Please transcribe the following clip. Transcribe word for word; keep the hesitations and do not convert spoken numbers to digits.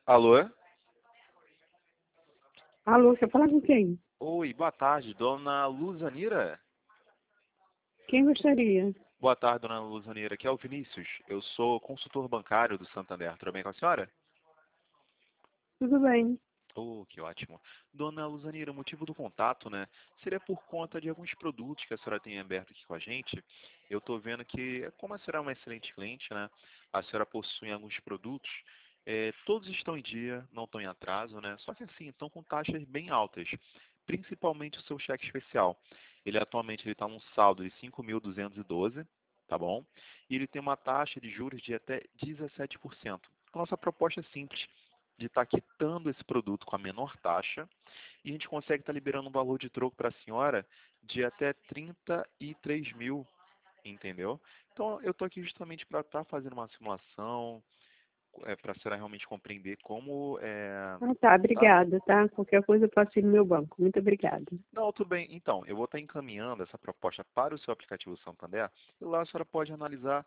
Alô? Alô, você fala com quem? Oi, boa tarde, dona Luzanira? Quem gostaria? Boa tarde, dona Luzanira. Aqui é o Vinícius. Eu sou consultor bancário do Santander. Tudo bem com a senhora? Tudo bem. Oh, que ótimo. Dona Luzanira, o motivo do contato, né, seria por conta de alguns produtos que a senhora tem aberto aqui com a gente. Eu estou vendo que, como a senhora é uma excelente cliente, né, a senhora possui alguns produtos, eh, todos estão em dia, não estão em atraso, né, só que assim, estão com taxas bem altas, principalmente o seu cheque especial. Ele atualmente ele está num saldo de cinco mil duzentos e doze, tá bom? E ele tem uma taxa de juros de até dezessete por cento. A nossa proposta é simples de estar quitando esse produto com a menor taxa e a gente consegue estar liberando um valor de troco para a senhora de até trinta e três mil, entendeu? Então eu estou aqui justamente para estar fazendo uma simulação, é, para a senhora realmente compreender como é, Ah, tá, tá? obrigada, tá? Qualquer coisa eu posso ir no meu banco. Muito obrigada. Não, tudo bem. Então, eu vou estar encaminhando essa proposta para o seu aplicativo Santander e lá a senhora pode analisar